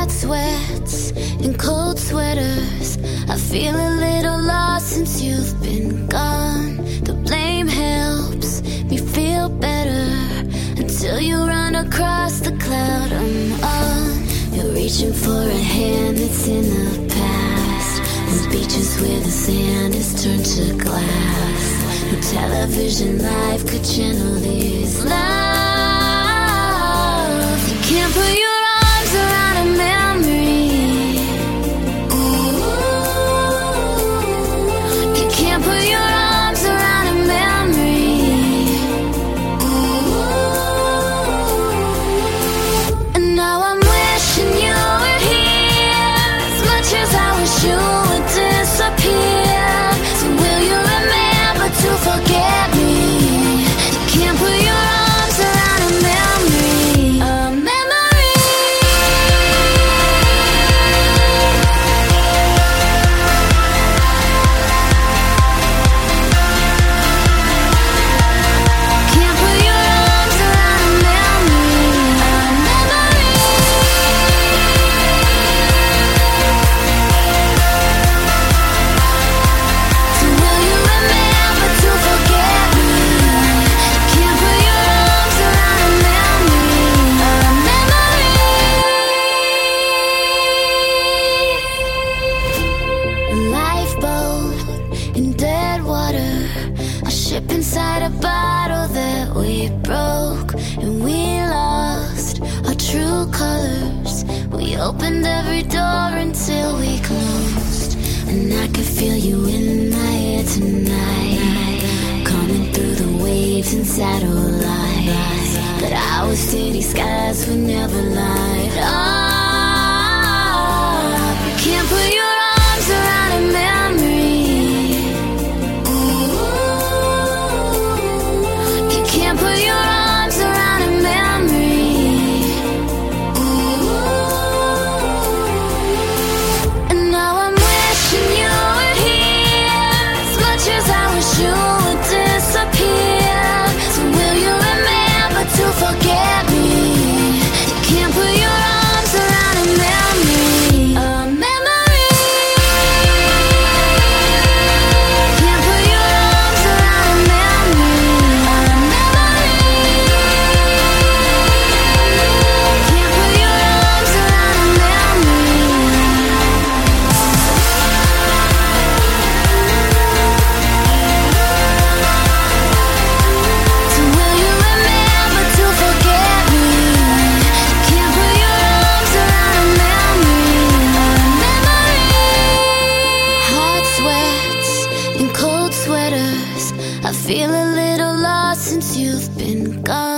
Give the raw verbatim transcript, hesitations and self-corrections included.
Hot sweats and cold sweaters. I feel a little lost since you've been gone. The blame helps me feel better until you run across the cloud I'm on. You're reaching for a hand that's in the past, and beaches where the sand is turned to glass. No television life could channel this love. You can't put your arms around a memory. Ooh. You can't put your arms around a memory. Ooh. And now I'm wishing you were here, as much as I wish you would disappear. So will you remember to forget me? You can't put your arms around a memory. A memory. Can't put your arms around a memory. A memory. So will you remember to forget me? Can't put your arms around a memory. A memory. A lifeboat in dead water, a ship inside a bottle that we broke, and we lost our true colors. We opened every door until we closed, and I could feel you in my head tonight, coming through the waves and satellites. But our city skies would never light up. You can't put your arms around a memory. Ooh. You can't put your arms around a memory. Ooh. And now I'm wishing you were here, as much as I wish you would disappear. So will you remember to forget me? You can't put your arms around a memory. A memory. Can't put your arms around a memory. A memory. Can't put your arms around a memory. So will you remember to forget me? Can't put your arms around a memory. A memory. Hot sweats and cold sweaters. I feel a little lost since you've been gone.